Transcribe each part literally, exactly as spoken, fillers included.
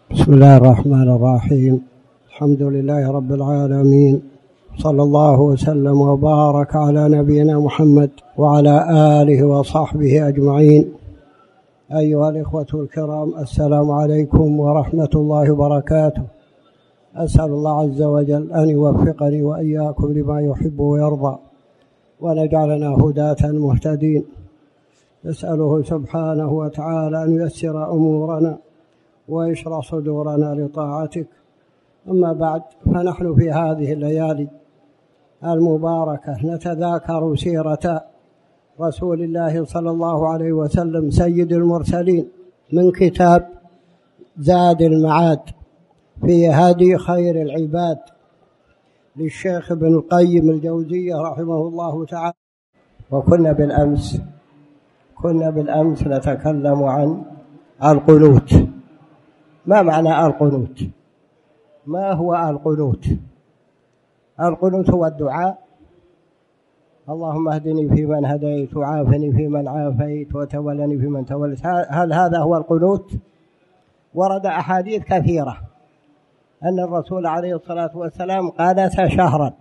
بسم الله الرحمن الرحيم. الحمد لله رب العالمين، صلى الله وسلم وبارك على نبينا محمد وعلى آله وصحبه أجمعين. أيها الإخوة الكرام، السلام عليكم ورحمة الله وبركاته. أسأل الله عز وجل أن يوفقني وإياكم لما يحب ويرضى، ونجعلنا هداة مهتدين. نسأله سبحانه وتعالى أن ييسر أمورنا ويشرح صدورنا لطاعتك. أما بعد، فنحن في هذه الليالي المباركة نتذاكر سيرة رسول الله صلى الله عليه وسلم سيد المرسلين من كتاب زاد المعاد في هدي خير العباد للشيخ ابن القيم الجوزية رحمه الله تعالى. وكنا بالأمس كنا بالأمس نتكلم عن القنوت. ما معنى القنوت؟ ما هو القنوت؟ القنوت هو الدعاء: اللهم اهدني فيمن هديت، وعافني فيمن عافيت، وتولني فيمن توليت. هل هذا هو القنوت؟ ورد أحاديث كثيرة أن الرسول عليه الصلاة والسلام قنت شهرا.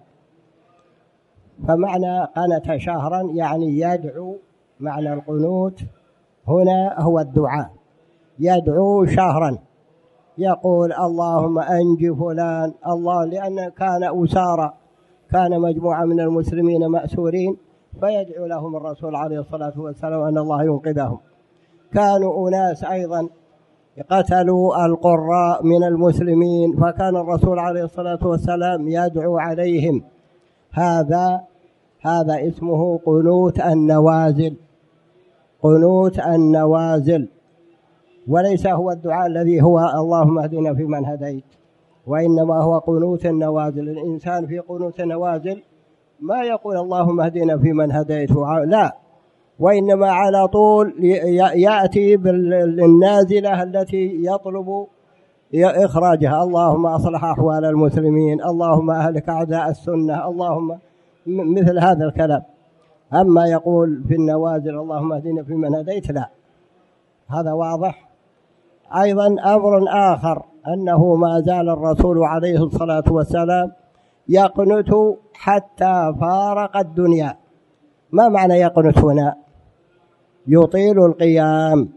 فمعنى قنت شهرا يعني يدعو. معنى القنوت هنا هو الدعاء، يدعو شهرا، يقول اللهم أنج فلان، الله، لأن كان أسارى، كان مجموعة من المسلمين مأسورين، فيدعو لهم الرسول عليه الصلاة والسلام أن الله ينقذهم. كانوا أناس أيضا قتلوا القراء من المسلمين، فكان الرسول عليه الصلاة والسلام يدعو عليهم. هذا هذا اسمه قنوت النوازل، قنوت النوازل، وليس هو الدعاء الذي هو اللهم اهدنا فيمن هديت، وإنما هو قنوت النوازل. الإنسان في قنوت النوازل ما يقول اللهم اهدنا فيمن هديت، لا، وإنما على طول يأتي بالنازلة التي يطلب إخراجها: اللهم أصلح أحوال المسلمين، اللهم أهلك أعداء السنة، اللهم، مثل هذا الكلام. أما يقول في النوازل اللهم اهدنا فيمن هديت، لا، هذا واضح. أيضا أمر آخر أنه ما زال الرسول عليه الصلاة والسلام يقنت حتى فارق الدنيا. ما معنى يقنت هنا؟ يطيل القيام،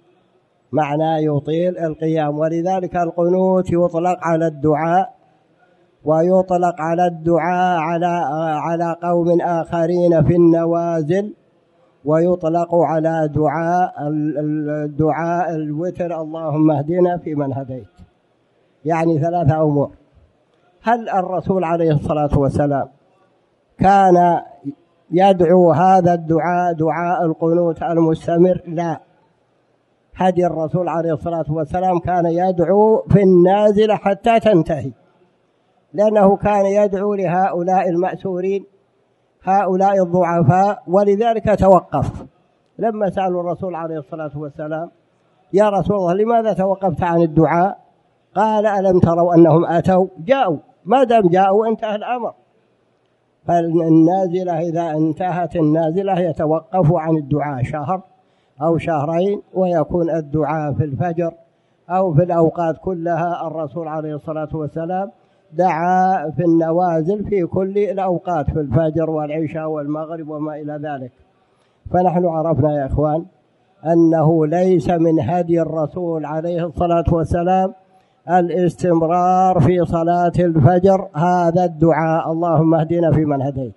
معنى يطيل القيام. ولذلك القنوت يطلق على الدعاء، ويطلق على الدعاء على على قوم آخرين في النوازل، ويطلق على دعاء الدعاء الوتر: اللهم اهدنا فيمن هديت. يعني ثلاثة أمور. هل الرسول عليه الصلاة والسلام كان يدعو هذا الدعاء دعاء القنوت المستمر؟ لا. هدي الرسول عليه الصلاة والسلام كان يدعو في النازلة حتى تنتهي، لأنه كان يدعو لهؤلاء المأسورين، هؤلاء الضعفاء، ولذلك توقف. لما سألوا الرسول عليه الصلاة والسلام: يا رسول الله، لماذا توقفت عن الدعاء؟ قال: ألم تروا أنهم أتوا؟ جاءوا، ما دام جاءوا انتهى الأمر. فالنازلة إذا انتهت النازلة يتوقف عن الدعاء شهر أو شهرين، ويكون الدعاء في الفجر أو في الأوقات كلها. الرسول عليه الصلاة والسلام دعا في النوازل في كل الأوقات، في الفجر والعشاء والمغرب وما إلى ذلك. فنحن عرفنا يا إخوان أنه ليس من هدي الرسول عليه الصلاة والسلام الاستمرار في صلاة الفجر هذا الدعاء: اللهم اهدنا فيمن هديت.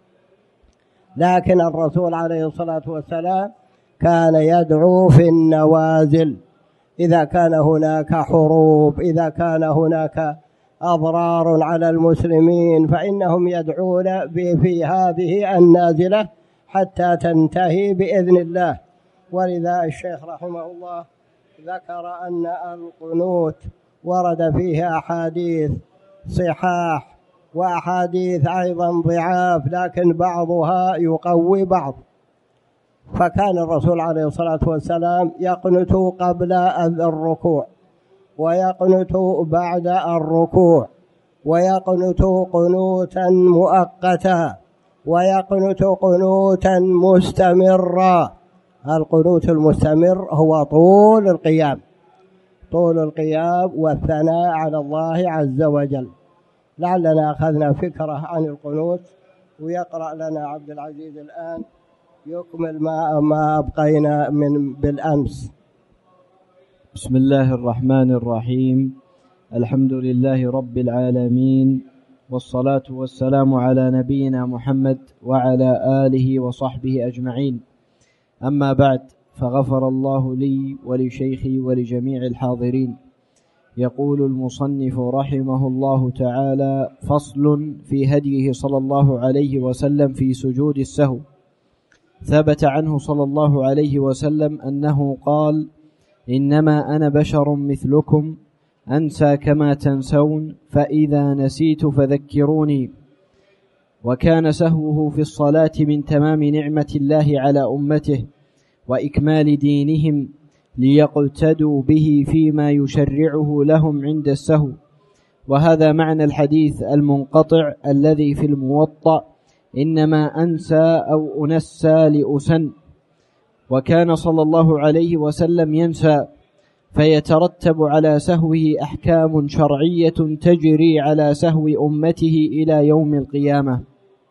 لكن الرسول عليه الصلاة والسلام كان يدعو في النوازل، إذا كان هناك حروب، إذا كان هناك أضرار على المسلمين، فإنهم يدعون في هذه النازلة حتى تنتهي بإذن الله. ولذا الشيخ رحمه الله ذكر أن القنوت ورد فيه أحاديث صحاح وأحاديث أيضا ضعاف، لكن بعضها يقوي بعض. فكان الرسول عليه الصلاة والسلام يقنت قبل الركوع، ويقنت بعد الركوع، ويقنت قنوتا مؤقتا، ويقنت قنوتا مستمرا. القنوت المستمر هو طول القيام، طول القيام والثناء على الله عز وجل. لعلنا أخذنا فكرة عن القنوت، ويقرأ لنا عبد العزيز الآن يكمل ما ما أبقينا من بالأمس. بسم الله الرحمن الرحيم. الحمد لله رب العالمين، والصلاة والسلام على نبينا محمد وعلى آله وصحبه أجمعين. أما بعد، فغفر الله لي ولشيخي ولجميع الحاضرين. يقول المصنف رحمه الله تعالى: فصل في هديه صلى الله عليه وسلم في سجود السهو. ثبت عنه صلى الله عليه وسلم أنه قال: إنما أنا بشر مثلكم أنسى كما تنسون، فإذا نسيت فذكروني. وكان سهوه في الصلاة من تمام نعمة الله على أمته وإكمال دينهم، ليقتدوا به فيما يشرعه لهم عند السهو. وهذا معنى الحديث المنقطع الذي في الموطأ: إنما أنسى أو أنسى لأسن. وكان صلى الله عليه وسلم ينسى، فيترتب على سهوه أحكام شرعية تجري على سهو أمته إلى يوم القيامة.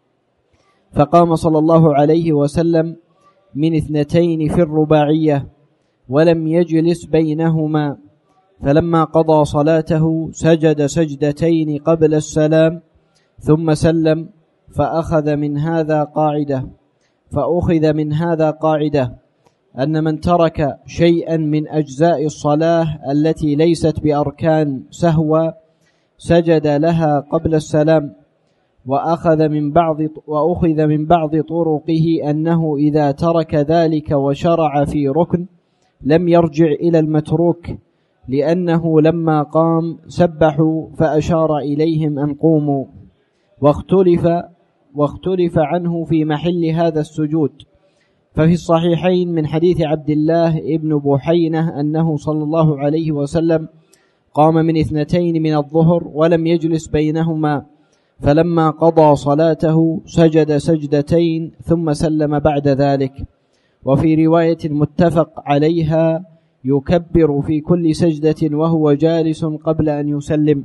فقام صلى الله عليه وسلم من اثنتين في الرباعية ولم يجلس بينهما، فلما قضى صلاته سجد سجدتين قبل السلام ثم سلم، فأخذ من هذا قاعدة فأخذ من هذا قاعدة أن من ترك شيئا من أجزاء الصلاة التي ليست بأركان سهوا سجد لها قبل السلام. وأخذ من بعض وأخذ من بعض طرقه أنه إذا ترك ذلك وشرع في ركن لم يرجع إلى المتروك، لأنه لما قام سبحوا فأشار إليهم أن قوموا. واختلف واختلف عنه في محل هذا السجود. ففي الصحيحين من حديث عبد الله ابن بحينة أنه صلى الله عليه وسلم قام من اثنتين من الظهر ولم يجلس بينهما، فلما قضى صلاته سجد سجدتين ثم سلم بعد ذلك. وفي رواية متفق عليها: يكبر في كل سجدة وهو جالس قبل أن يسلم.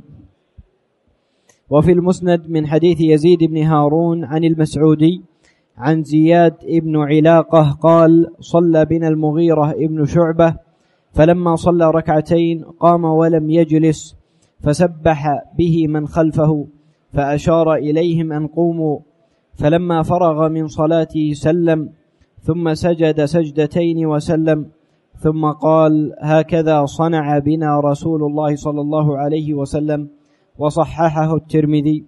وفي المسند من حديث يزيد بن هارون عن المسعودي عن زياد ابن علاقة قال: صلى بنا المغيرة ابن شعبة، فلما صلى ركعتين قام ولم يجلس، فسبح به من خلفه، فأشار إليهم أن قوموا. فلما فرغ من صلاته سلم، ثم سجد سجدتين وسلم، ثم قال: هكذا صنع بنا رسول الله صلى الله عليه وسلم. وصححه الترمذي.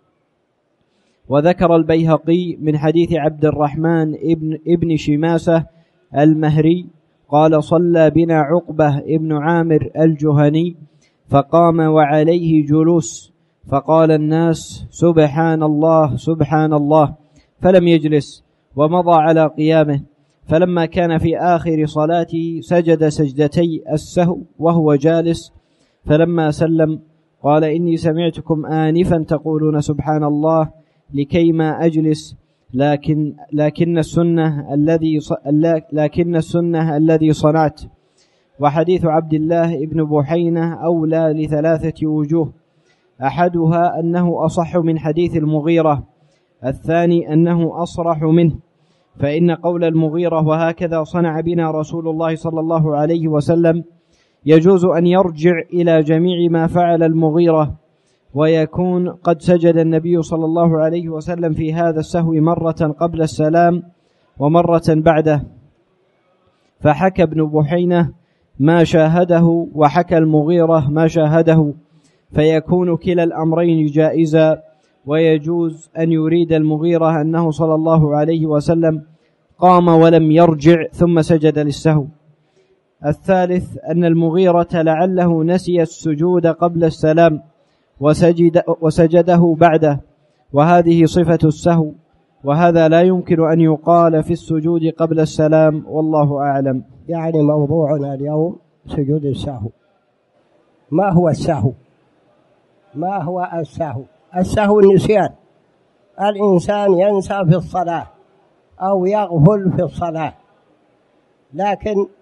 وذكر البيهقي من حديث عبد الرحمن ابن, ابن شماسة المهري قال: صلى بنا عقبة ابن عامر الجهني، فقام وعليه جلوس، فقال الناس: سبحان الله سبحان الله، فلم يجلس ومضى على قيامه. فلما كان في آخر صلاته سجد سجدتي السهو وهو جالس، فلما سلم قال: إني سمعتكم آنفا تقولون سبحان الله لكيما أجلس، لكن لكن السنة الذي لكن السنة الذي صنعت. وحديث عبد الله ابن بحينة أولى لثلاثة وجوه: أحدها أنه أصح من حديث المغيرة، الثاني أنه أصرح منه، فإن قول المغيرة وهكذا صنع بنا رسول الله صلى الله عليه وسلم يجوز أن يرجع إلى جميع ما فعل المغيرة، ويكون قد سجد النبي صلى الله عليه وسلم في هذا السهو مرة قبل السلام ومرة بعده. فحكى ابن بحينة ما شاهده وحكى المغيرة ما شاهده، فيكون كلا الأمرين جائزا. ويجوز أن يريد المغيرة أنه صلى الله عليه وسلم قام ولم يرجع ثم سجد للسهو. الثالث أن المغيرة لعله نسي السجود قبل السلام وسجد وسجده بعده، وهذه صفة السهو، وهذا لا يمكن أن يقال في السجود قبل السلام، والله أعلم. يعني موضوعنا اليوم سجود السهو. ما هو السهو؟ ما هو السهو؟ السهو النسيان. الإنسان ينسى في الصلاة أو يغفل في الصلاة، لكن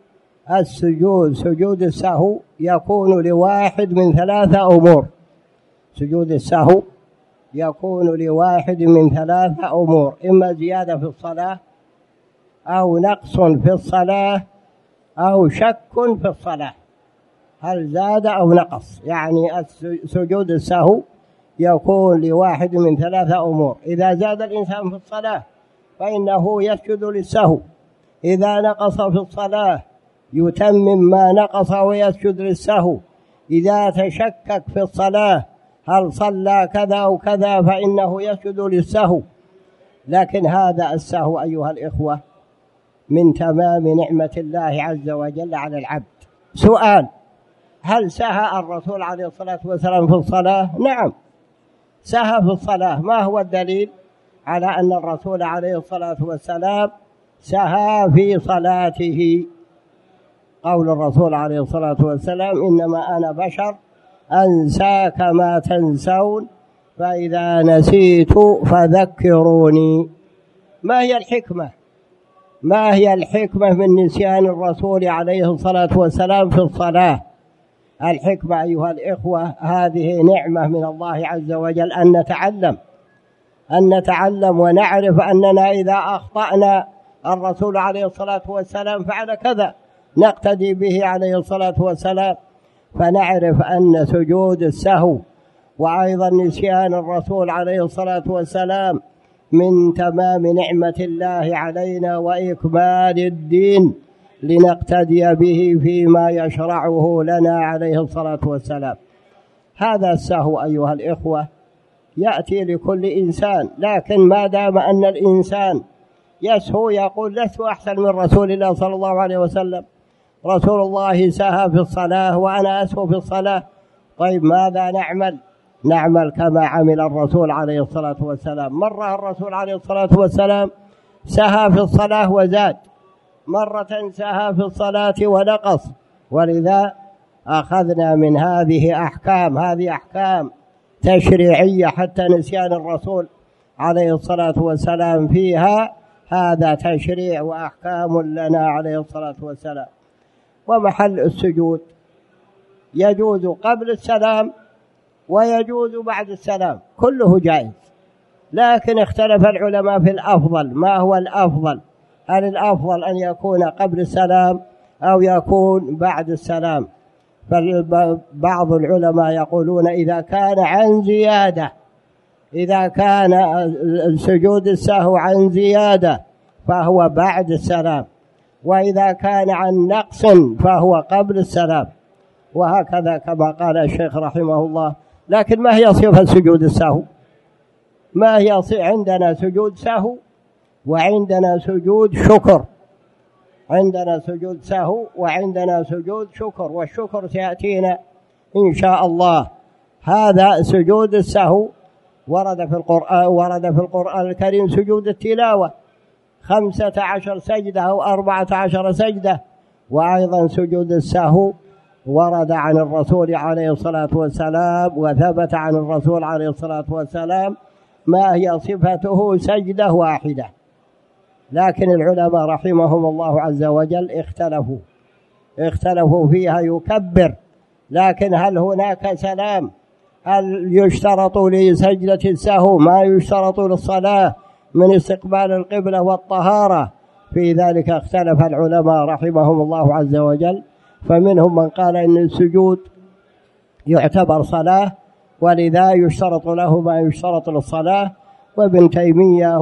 السجود سجود السهو يكون لواحد من ثلاثة أمور. سجود السهو يكون لواحد من ثلاثة أمور: إما زيادة في الصلاة، أو نقص في الصلاة، أو شك في الصلاة هل زاد أو نقص. يعني سجود السهو يكون لواحد من ثلاثة أمور: إذا زاد الإنسان في الصلاة فإنه يسجد للسهو، إذا نقص في الصلاة يتمم ما نقص ويسجد للسهو، إذا تشكك في الصلاة هل صلى كذا أو كذا فإنه يسجد للسهو. لكن هذا السهو أيها الإخوة من تمام نعمة الله عز وجل على العبد. سؤال: هل سهى الرسول عليه الصلاة والسلام في الصلاة؟ نعم سهى في الصلاة. ما هو الدليل على أن الرسول عليه الصلاة والسلام سهى في صلاته؟ قول الرسول عليه الصلاة والسلام: إنما أنا بشر أنسى كما تنسون فإذا نسيت فذكروني. ما هي الحكمة؟ ما هي الحكمة من نسيان الرسول عليه الصلاة والسلام في الصلاة؟ الحكمة أيها الإخوة هذه نعمة من الله عز وجل، أن نتعلم أن نتعلم ونعرف أننا إذا أخطأنا الرسول عليه الصلاة والسلام فعل كذا نقتدي به عليه الصلاة والسلام، فنعرف أن سجود السهو وأيضا نسيان الرسول عليه الصلاة والسلام من تمام نعمة الله علينا وإكمال الدين لنقتدي به فيما يشرعه لنا عليه الصلاة والسلام. هذا السهو أيها الإخوة يأتي لكل إنسان، لكن ما دام أن الإنسان يسهو يقول لست أحسن من رسول الله صلى الله عليه وسلم، رسول الله سهى في الصلاة وأنا أسهو في الصلاة. طيب ماذا نعمل؟ نعمل كما عمل الرسول عليه الصلاة والسلام. مرة الرسول عليه الصلاة والسلام سهى في الصلاة وزاد، مرة سهى في الصلاة ونقص، ولذا أخذنا من هذه أحكام، هذه أحكام تشريعية حتى نسيان الرسول عليه الصلاة والسلام فيها هذا تشريع وأحكام لنا عليه الصلاة والسلام. ومحل السجود يجوز قبل السلام ويجوز بعد السلام، كله جائز، لكن اختلف العلماء في الأفضل. ما هو الأفضل؟ هل الأفضل أن يكون قبل السلام أو يكون بعد السلام؟ فبعض العلماء يقولون إذا كان عن زيادة، إذا كان السجود السهو عن زيادة فهو بعد السلام، وإذا كان عن نقص فهو قبل السلام، وهكذا كما قال الشيخ رحمه الله. لكن ما هي صفة سجود السهو؟ ما هي صفة؟ عندنا سجود سهو وعندنا سجود شكر، عندنا سجود سهو وعندنا سجود شكر، والشكر سيأتينا إن شاء الله. هذا سجود السهو ورد في القرآن ورد في القرآن الكريم سجود التلاوة خمسة عشر سجدة أو أربعة عشر سجدة، وأيضا سجود السهو ورد عن الرسول عليه الصلاة والسلام وثبت عن الرسول عليه الصلاة والسلام ما هي صفته سجدة واحدة، لكن العلماء رحمهم الله عز وجل اختلفوا اختلفوا فيها يكبر، لكن هل هناك سلام؟ هل يشترط لسجدة السهو ما يشترط للصلاة من استقبال القبلة والطهارة؟ في ذلك اختلف العلماء رحمهم الله عز وجل، فمنهم من قال إن السجود يعتبر صلاة ولذا يشترط له ما يشترط للصلاة، وابن تيمية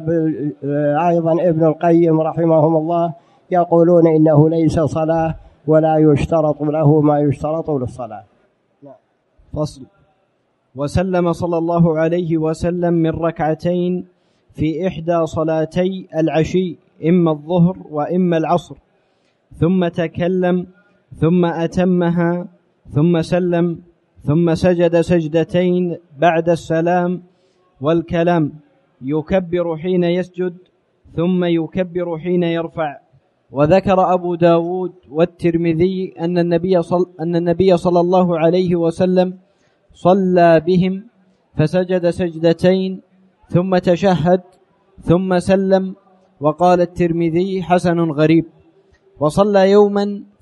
وأيضا ابن القيم رحمهم الله يقولون إنه ليس صلاة ولا يشترط له ما يشترط للصلاة. فصل. وسلم صلى الله عليه وسلم من ركعتين في إحدى صلاتي العشي، إما الظهر وإما العصر، ثم تكلم ثم أتمها ثم سلم ثم سجد سجدتين بعد السلام والكلام، يكبر حين يسجد ثم يكبر حين يرفع. وذكر أبو داود والترمذي أن النبي صل أن النبي صلى الله عليه وسلم صلى بهم فسجد سجدتين ثم تشهد ثم سلم. وقال الترمذي حسن غريب. وصلى يوما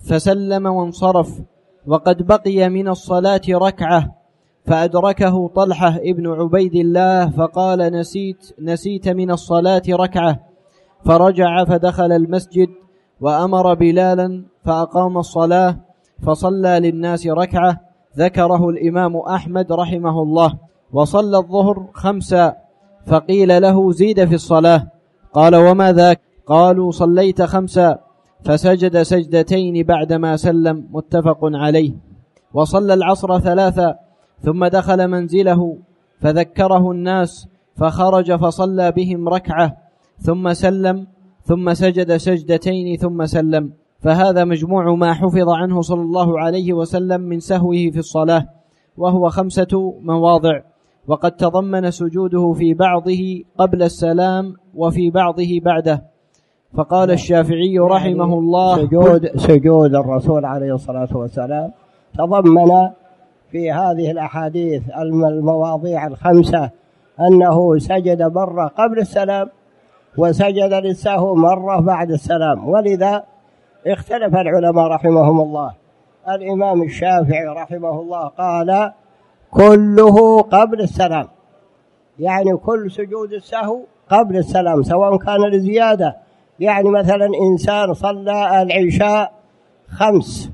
فسلم وانصرف، وقد بقي من الصلاة ركعة، فأدركه طلحة ابن عبيد الله فقال: نسيت نسيت من الصلاة ركعة، فرجع فدخل المسجد وأمر بلالا فأقام الصلاة فصلى للناس ركعة. ذكره الإمام أحمد رحمه الله. وصلى الظهر خمسا، فقيل له: زيد في الصلاة. قال: وما ذاك؟ قالوا: صليت خمسا. فسجد سجدتين بعدما سلم، متفق عليه. وصلى العصر ثلاثا، ثم دخل منزله فذكره الناس فخرج فصلى بهم ركعة، ثم سلم، ثم سجد سجدتين ثم سلم. فهذا مجموع ما حفظ عنه صلى الله عليه وسلم من سهوه في الصلاة، وهو خمسة مواضع، وقد تضمن سجوده في بعضه قبل السلام وفي بعضه بعده. فقال الشافعي رحمه الله: سجود, سجود الرسول عليه الصلاة والسلام تضمن في هذه الأحاديث المواضيع الخمسة أنه سجد مرة قبل السلام، وسجد للسهو مرة بعد السلام. ولذا اختلف العلماء رحمهم الله. الإمام الشافعي رحمه الله قال: كله قبل السلام، يعني كل سجود السهو قبل السلام، سواء كان لزيادة، يعني مثلا إنسان صلى العشاء خمس،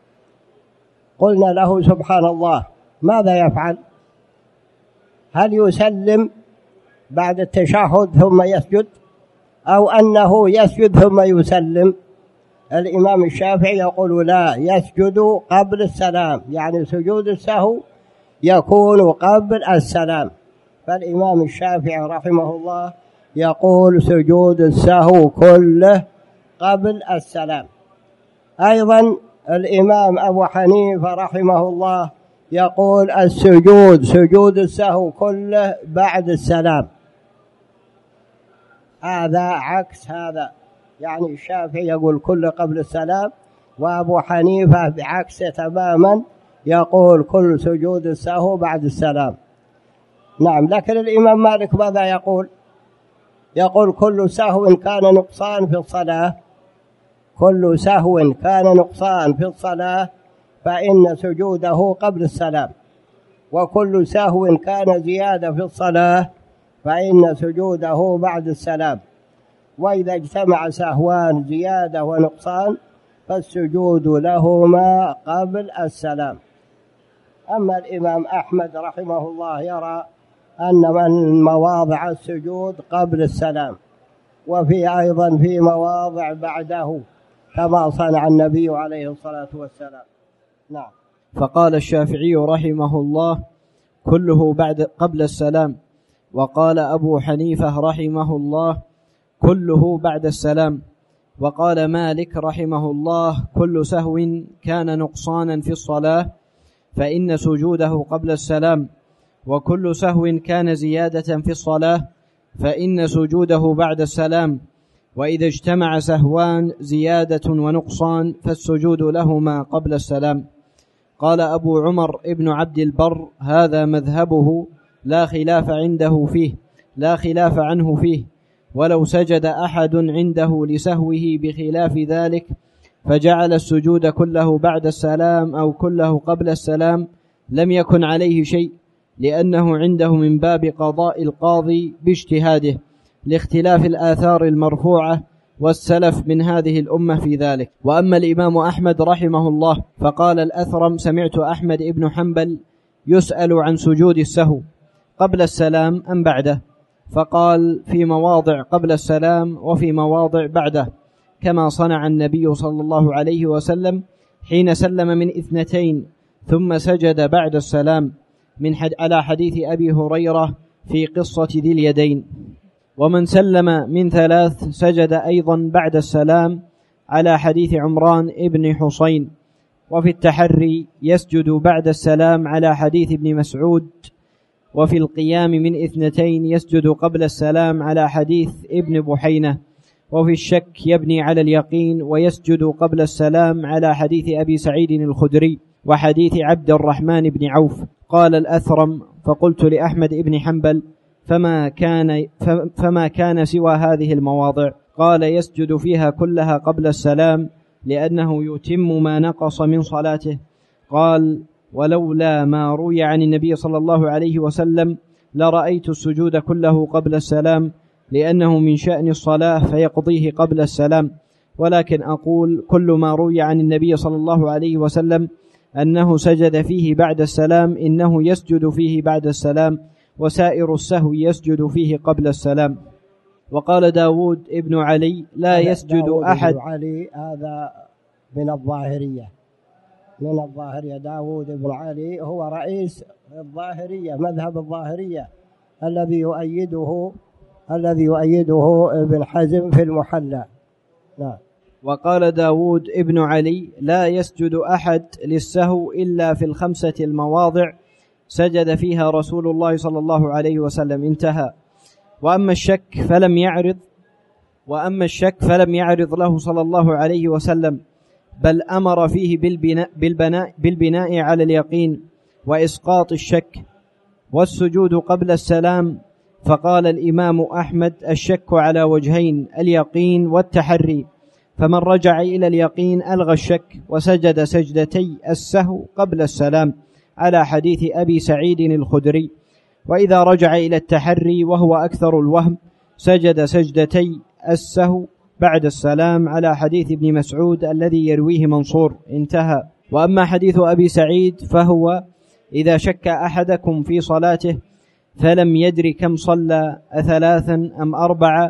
قلنا له: سبحان الله، ماذا يفعل؟ هل يسلم بعد التشهد ثم يسجد، أو أنه يسجد ثم يسلم؟ الإمام الشافعي يقول: لا، يسجد قبل السلام، يعني سجود السهو يكون قبل السلام. فالإمام الشافعي رحمه الله يقول: سجود السهو كله قبل السلام. أيضا الإمام أبو حنيفة رحمه الله يقول: السجود سجود السهو كله بعد السلام. هذا عكس هذا، يعني الشافعي يقول كله قبل السلام، وأبو حنيفة بعكسه تماما يقول كل سجود السهو بعد السلام. نعم، لكن الإمام مالك ماذا يقول؟ يقول: كل سهو كان نقصان في الصلاة، كل سهو كان نقصان في الصلاة فإن سجوده قبل السلام، وكل سهو كان زيادة في الصلاة فإن سجوده بعد السلام. وإذا اجتمع سهوان زيادة ونقصان فالسجود لهما قبل السلام. أما الإمام أحمد رحمه الله يرى أن من مواضع السجود قبل السلام، وفي أيضا في مواضع بعده كما صنع النبي عليه الصلاة والسلام. نعم. فقال الشافعي رحمه الله: كله بعد قبل السلام. وقال أبو حنيفة رحمه الله: كله بعد السلام. وقال مالك رحمه الله: كل سهو كان نقصانا في الصلاة فإن سجوده قبل السلام، وكل سهو كان زيادة في الصلاة فإن سجوده بعد السلام، وإذا اجتمع سهوان زيادة ونقصان فالسجود لهما قبل السلام. قال أبو عمر ابن عبد البر: هذا مذهبه، لا خلاف عنده فيه، لا خلاف عنه فيه، ولو سجد أحد عنده لسهوه بخلاف ذلك فجعل السجود كله بعد السلام أو كله قبل السلام لم يكن عليه شيء، لأنه عنده من باب قضاء القاضي باجتهاده، لاختلاف الآثار المرفوعة والسلف من هذه الأمة في ذلك. وأما الإمام أحمد رحمه الله فقال الأثرم: سمعت أحمد ابن حنبل يسأل عن سجود السهو قبل السلام أم بعده، فقال: في مواضع قبل السلام وفي مواضع بعده، كما صنع النبي صلى الله عليه وسلم حين سلم من اثنتين ثم سجد بعد السلام، من حد على حديث أبي هريرة في قصة ذي اليدين. ومن سلم من ثلاث سجد أيضا بعد السلام على حديث عمران ابن حسين. وفي التحري يسجد بعد السلام على حديث ابن مسعود. وفي القيام من اثنتين يسجد قبل السلام على حديث ابن بحينة. وفي الشك يبني على اليقين ويسجد قبل السلام على حديث أبي سعيد الخدري وحديث عبد الرحمن بن عوف. قال الأثرم: فقلت لأحمد بن حنبل: فما كان, فما كان سوى هذه المواضع؟ قال: يسجد فيها كلها قبل السلام لأنه يتم ما نقص من صلاته. قال: ولولا ما روي عن النبي صلى الله عليه وسلم لرأيت السجود كله قبل السلام، لأنه من شأن الصلاة فيقضيه قبل السلام. ولكن أقول: كل ما روي عن النبي صلى الله عليه وسلم أنه سجد فيه بعد السلام إنه يسجد فيه بعد السلام، وسائر السهو يسجد فيه قبل السلام. وقال داود ابن علي: لا يسجد أحد. علي هذا من الظاهرية، من الظاهرية. داود بن علي هو رئيس الظاهرية، مذهب الظاهرية الذي يؤيده الذي يؤيده ابن حزم في المحلى. نعم. وقال داود ابن علي: لا يسجد أحد للسهو إلا في الخمسة المواضع سجد فيها رسول الله صلى الله عليه وسلم. انتهى. وأما الشك فلم يعرض وأما الشك فلم يعرض له صلى الله عليه وسلم، بل أمر فيه بالبناء, بالبناء, بالبناء على اليقين وإسقاط الشك والسجود قبل السلام. فقال الإمام أحمد: الشك على وجهين، اليقين والتحري، فمن رجع إلى اليقين ألغى الشك وسجد سجدتي السهو قبل السلام على حديث أبي سعيد الخدري. وإذا رجع إلى التحري وهو أكثر الوهم سجد سجدتي السهو بعد السلام على حديث ابن مسعود الذي يرويه منصور. انتهى. وأما حديث أبي سعيد فهو: إذا شك أحدكم في صلاته فلم يدر كم صلى أثلاثا أم أربعة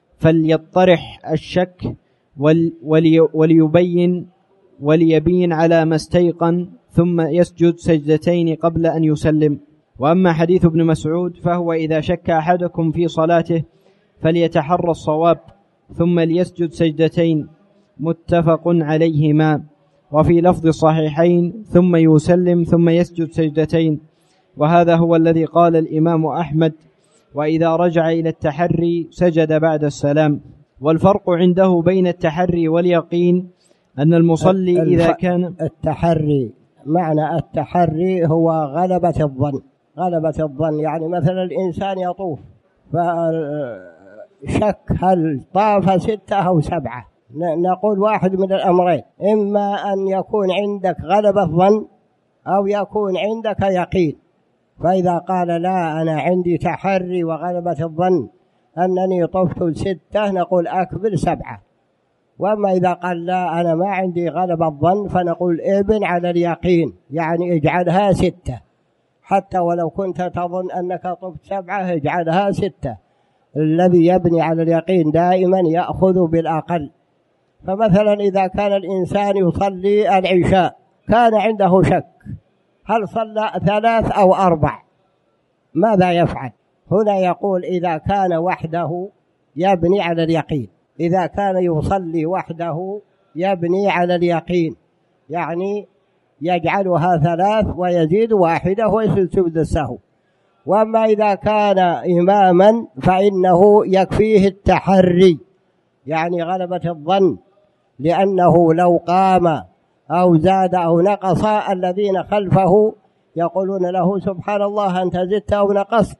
فليطرح الشك ولي وليبين وليبين على ما استيقن ثم يسجد سجدتين قبل أن يسلم. وأما حديث ابن مسعود فهو: إذا شك أحدكم في صلاته فليتحرى الصواب ثم ليسجد سجدتين، متفق عليهما. وفي لفظ الصحيحين: ثم يسلم ثم يسجد سجدتين. وهذا هو الذي قال الإمام أحمد: وإذا رجع إلى التحري سجد بعد السلام. والفرق عنده بين التحري واليقين أن المصلي إذا كان التحري، معنى التحري هو غلبة الظن، غلبة الظن. يعني مثلا الإنسان يطوف فشك هل طاف ستة أو سبعة، نقول واحد من الأمرين: إما أن يكون عندك غلبة ظن أو يكون عندك يقين. فإذا قال: لا، أنا عندي تحري وغلبة الظن أنني طفت ستة، نقول أكبر سبعة. وأما إذا قال: لا، أنا ما عندي غلبة الظن، فنقول ابن على اليقين، يعني اجعلها ستة، حتى ولو كنت تظن أنك طفت سبعة اجعلها ستة. الذي يبني على اليقين دائما يأخذ بالأقل. فمثلا إذا كان الإنسان يصلي العشاء كان عنده شك هل صلى ثلاث أو أربع، ماذا يفعل؟ هنا يقول: إذا كان وحده يبني على اليقين، إذا كان يصلي وحده يبني على اليقين، يعني يجعلها ثلاث ويزيد واحدة ويسجد السهو. وأما إذا كان إماما فإنه يكفيه التحري، يعني غلبة الظن، لأنه لو قام أو زاد أو نقص الذين خلفه يقولون له: سبحان الله، أنت زدت أو نقصت،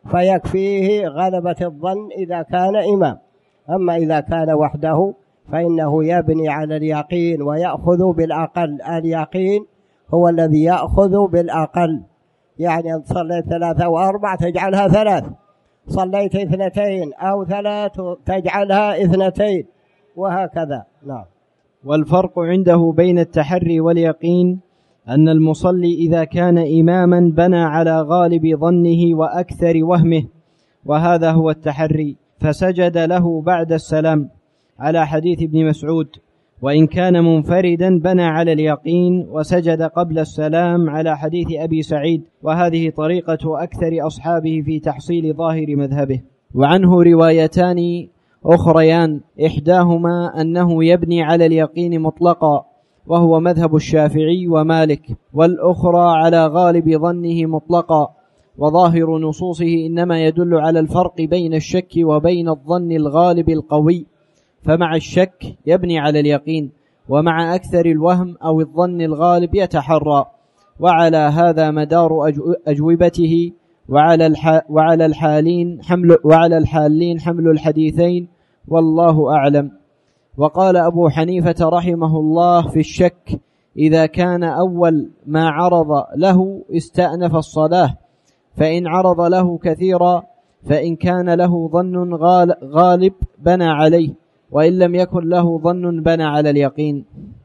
فيكفيه غلبة الظن إذا كان إمام. أما إذا كان وحده فإنه يبني على اليقين ويأخذ بالأقل. اليقين هو الذي يأخذ بالأقل، يعني أن صليت ثلاثة أو أربعة تجعلها ثلاث، صليت اثنتين أو ثلاث تجعلها اثنتين، وهكذا. نعم. والفرق عنده بين التحري واليقين أن المصلي إذا كان إماما بنى على غالب ظنه وأكثر وهمه، وهذا هو التحري، فسجد له بعد السلام على حديث ابن مسعود. وإن كان منفردا بنى على اليقين وسجد قبل السلام على حديث أبي سعيد، وهذه طريقة أكثر أصحابه في تحصيل ظاهر مذهبه. وعنه روايتان أخريان، إحداهما أنه يبني على اليقين مطلقا وهو مذهب الشافعي ومالك، والأخرى على غالب ظنه مطلقا، وظاهر نصوصه إنما يدل على الفرق بين الشك وبين الظن الغالب القوي، فمع الشك يبني على اليقين، ومع أكثر الوهم أو الظن الغالب يتحرى. وعلى هذا مدار أجوبته، وعلى الح... وعلى الحالين حمل وعلى الحالين حمل الحديثين، والله أعلم. وقال أبو حنيفة رحمه الله في الشك إذا كان أول ما عرض له استأنف الصلاة، فإن عرض له كثيرا فإن كان له ظن غالب بنى عليه، وإن لم يكن له ظن بنى على اليقين.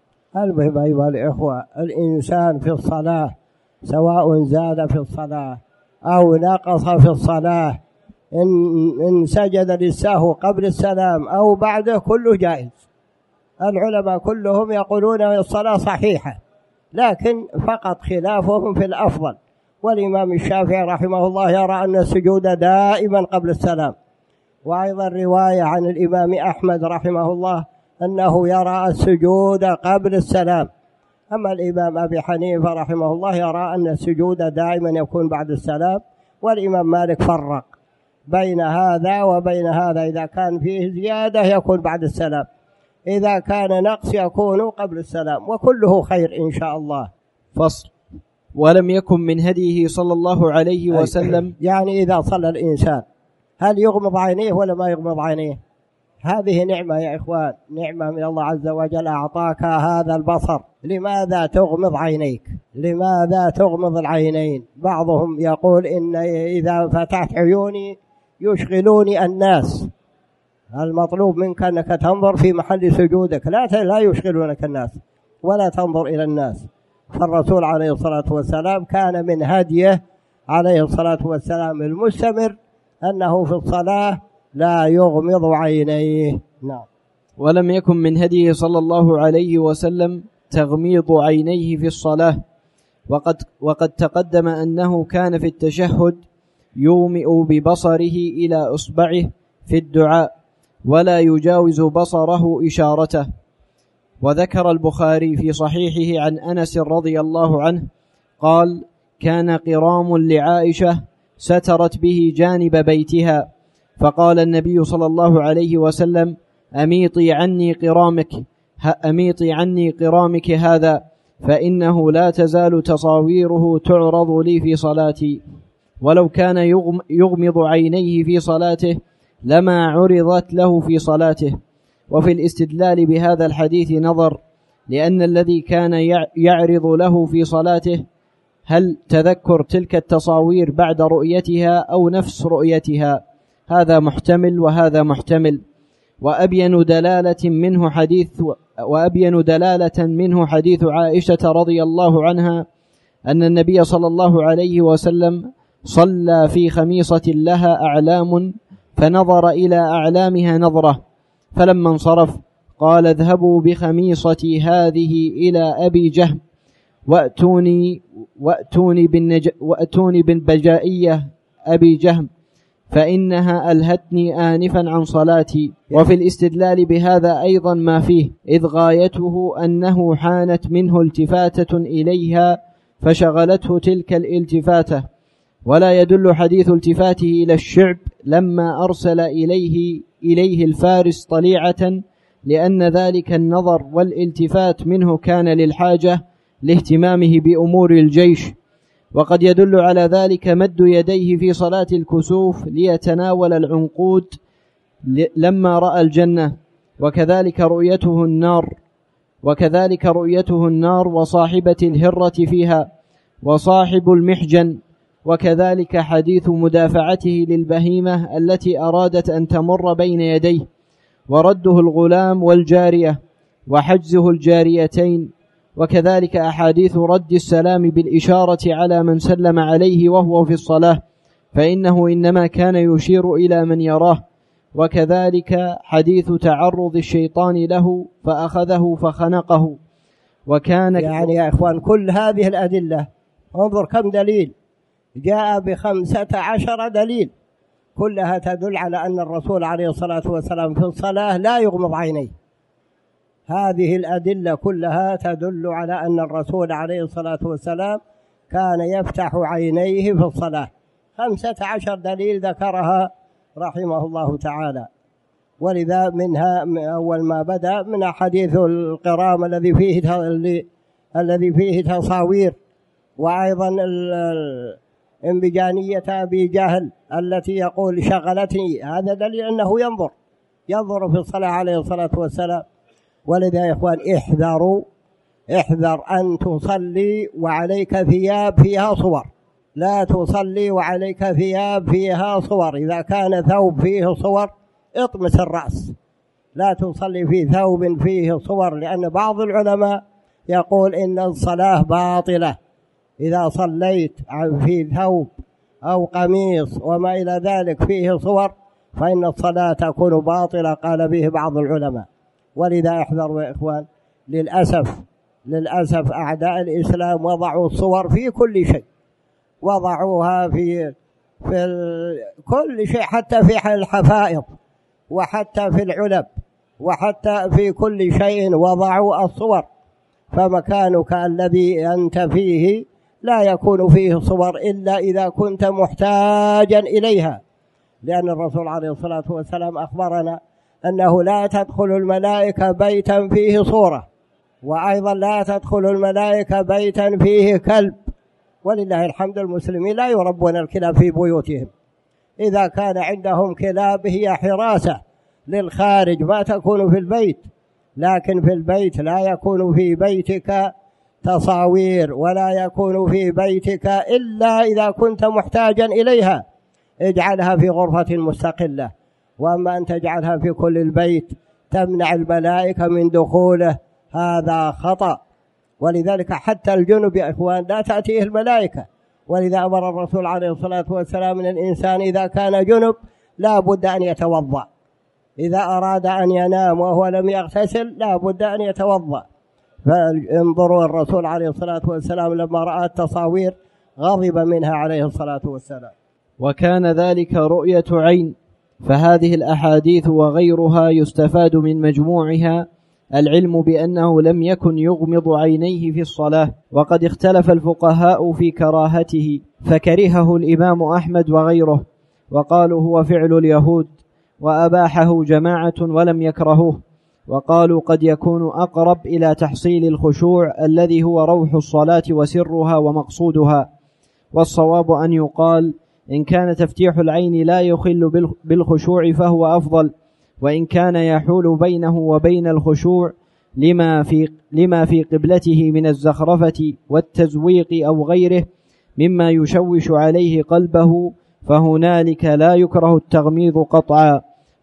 المهم أيها الإخوة، الإنسان في الصلاة سواء زاد في الصلاة أو نقص في الصلاة، إن, إن سجد للسهو قبل السلام أو بعده كله جائز. العلماء كلهم يقولون الصلاة صحيحة، لكن فقط خلافهم في الأفضل. والإمام الشافعي رحمه الله يرى أن السجود دائما قبل السلام، وأيضا رواية عن الإمام أحمد رحمه الله أنه يرى السجود قبل السلام. أما الإمام أبي حنيفة رحمه الله يرى أن السجود دائما يكون بعد السلام. والإمام مالك فرق بين هذا وبين هذا، إذا كان فيه زيادة يكون بعد السلام، إذا كان نقص يكون قبل السلام، وكله خير إن شاء الله. فصل. ولم يكن من هديه صلى الله عليه وسلم، يعني إذا صلى الإنسان هل يغمض عينيه ولا ما يغمض عينيه؟ هذه نعمة يا إخوان، نعمة من الله عز وجل، أعطاك هذا البصر، لماذا تغمض عينيك؟ لماذا تغمض العينين؟ بعضهم يقول إن إذا فتحت عيوني يشغلوني الناس. المطلوب منك أنك تنظر في محل سجودك، لا لا يشغلونك الناس ولا تنظر إلى الناس. فالرسول عليه الصلاة والسلام كان من هديه عليه الصلاة والسلام المستمر أنه في الصلاة لا يغمض عينيه. نعم. ولم يكن من هديه صلى الله عليه وسلم تغميض عينيه في الصلاة، وقد, وقد تقدم أنه كان في التشهد يومئ ببصره إلى إصبعه في الدعاء ولا يجاوز بصره إشارته. وذكر البخاري في صحيحه عن أنس رضي الله عنه قال: كان قرام لعائشة سترت به جانب بيتها، فقال النبي صلى الله عليه وسلم: أميطي عني قرامك أميطي عني قرامك هذا، فإنه لا تزال تصاويره تعرض لي في صلاتي. ولو كان يغمض عينيه في صلاته لما عرضت له في صلاته. وفي الاستدلال بهذا الحديث نظر، لأن الذي كان يعرض له في صلاته هل تذكر تلك التصاوير بعد رؤيتها أو نفس رؤيتها؟ هذا محتمل وهذا محتمل. وأبين دلالة منه حديث وأبين دلالة منه حديث عائشة رضي الله عنها أن النبي صلى الله عليه وسلم صلى في خميصة لها أعلام فنظر إلى أعلامها نظرة، فلما انصرف قال: اذهبوا بخميصتي هذه إلى أبي جهم وأتوني وأتوني بالنج وأتوني بالبجائية أبي جهم فإنها ألهتني آنفا عن صلاتي. وفي الاستدلال بهذا أيضا ما فيه، إذ غايته أنه حانت منه التفاتة إليها فشغلته تلك الالتفاتة. ولا يدل حديث التفاته إلى الشعب لما أرسل إليه إليه الفارس طليعة، لأن ذلك النظر والالتفات منه كان للحاجة لاهتمامه بأمور الجيش. وقد يدل على ذلك مد يديه في صلاة الكسوف ليتناول العنقود لما رأى الجنة، وكذلك رؤيته النار وكذلك رؤيته النار وصاحبة الهرة فيها وصاحب المحجن، وكذلك حديث مدافعته للبهيمة التي أرادت أن تمر بين يديه، ورده الغلام والجارية وحجزه الجاريتين، وكذلك أحاديث رد السلام بالإشارة على من سلم عليه وهو في الصلاة، فإنه إنما كان يشير إلى من يراه، وكذلك حديث تعرض الشيطان له فأخذه فخنقه. وكان يعني يا إخوان كل هذه الأدلة انظر كم دليل جاء بخمسة عشر دليل، كلها تدل على أن الرسول عليه الصلاة والسلام في الصلاة لا يغمض عينيه. هذه الأدلة كلها تدل على أن الرسول عليه الصلاة والسلام كان يفتح عينيه في الصلاة. خمسة عشر دليل ذكرها رحمه الله تعالى. ولذا منها أول ما بدأ من حديث القرام الذي فيه الذي فيه تصاوير، وأيضا انبجانية أبي جهل التي يقول شغلتني، هذا دليل أنه ينظر ينظر في الصلاة عليه الصلاة والسلام. ولذا يا إخوان احذروا احذر أن تصلي وعليك ثياب فيها صور، لا تصلي وعليك ثياب فيها صور. إذا كان ثوب فيه صور اطمس الرأس، لا تصلي في ثوب فيه صور، لأن بعض العلماء يقول إن الصلاة باطلة إذا صليت في ثوب أو قميص وما إلى ذلك فيه صور، فإن الصلاة تكون باطلة، قال به بعض العلماء. ولذا احذروا يا إخوان، للأسف للأسف أعداء الإسلام وضعوا الصور في كل شيء، وضعوها في في كل شيء، حتى في الحفائض وحتى في العلب وحتى في كل شيء وضعوا الصور. فمكانك الذي أنت فيه لا يكون فيه صور إلا إذا كنت محتاجا إليها، لأن الرسول عليه الصلاة والسلام أخبرنا أنه لا تدخل الملائكة بيتا فيه صورة، وأيضا لا تدخل الملائكة بيتا فيه كلب. ولله الحمد المسلمين لا يربون الكلاب في بيوتهم، إذا كان عندهم كلاب هي حراسة للخارج ما تكون في البيت، لكن في البيت لا يكون في بيتك تصاوير ولا يكون في بيتك إلا إذا كنت محتاجا إليها، اجعلها في غرفة مستقلة. وأما أن تجعلها في كل البيت تمنع الملائكة من دخوله، هذا خطأ. ولذلك حتى الجنب يا إخوان لا تأتيه الملائكة، ولذا أمر الرسول عليه الصلاة والسلام من الإنسان إذا كان جنب لا بد أن يتوضأ، إذا أراد أن ينام وهو لم يغتسل لا بد أن يتوضأ. فانظروا الرسول عليه الصلاة والسلام لما رأى التصاوير غضب منها عليه الصلاة والسلام. وكان ذلك رؤية عين. فهذه الأحاديث وغيرها يستفاد من مجموعها العلم بأنه لم يكن يغمض عينيه في الصلاة، وقد اختلف الفقهاء في كراهته، فكرهه الإمام أحمد وغيره، وقالوا هو فعل اليهود، وأباحه جماعة ولم يكرهوه، وقالوا قد يكون أقرب إلى تحصيل الخشوع الذي هو روح الصلاة وسرها ومقصودها. والصواب أن يقال إن كان تفتيح العين لا يخل بالخشوع فهو أفضل، وإن كان يحول بينه وبين الخشوع لما في, لما في قبلته من الزخرفة والتزويق أو غيره مما يشوش عليه قلبه، فهنالك لا يكره التغميض قطعا.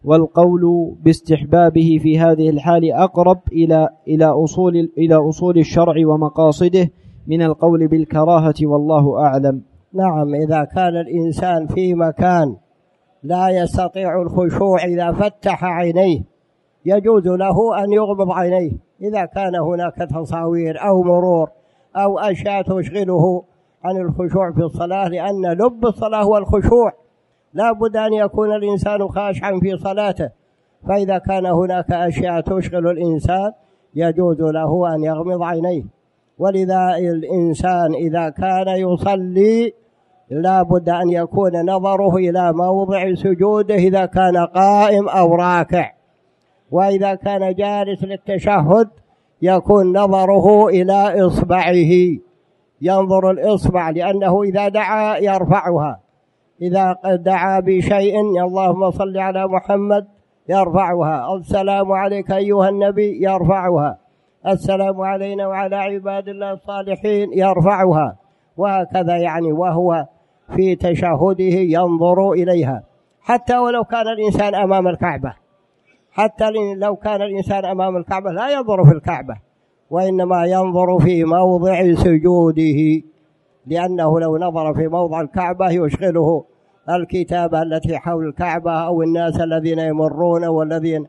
والقول باستحبابه في هذه الحال أقرب إلى إلى أصول إلى أصول الشرع ومقاصده من القول بالكراهة، والله أعلم. نعم، إذا كان الإنسان في مكان لا يستطيع الخشوع إذا فتح عينيه يجوز له أن يغمض عينيه، إذا كان هناك تصاوير أو مرور أو أشياء تشغله عن الخشوع في الصلاة، لأن لب الصلاة هو الخشوع، لا بد أن يكون الإنسان خاشعا في صلاته. فإذا كان هناك أشياء تشغل الإنسان يجوز له أن يغمض عينيه. ولذا الإنسان إذا كان يصلي لا بد أن يكون نظره إلى موضع سجوده إذا كان قائم أو راكع، وإذا كان جالس للتشهد يكون نظره إلى إصبعه، ينظر الإصبع، لأنه إذا دعا يرفعها، إذا دعا بشيء اللهم صل على محمد يرفعها، السلام عليك أيها النبي يرفعها، السلام علينا وعلى عباد الله الصالحين يرفعها، وهكذا يعني وهو في تشهده ينظر إليها. حتى ولو كان الإنسان أمام الكعبة، حتى لو كان الإنسان أمام الكعبة لا ينظر في الكعبة، وإنما ينظر في موضع سجوده، لأنه لو نظر في موضع الكعبة يشغله الكتابة التي حول الكعبة أو الناس الذين يمرون والذين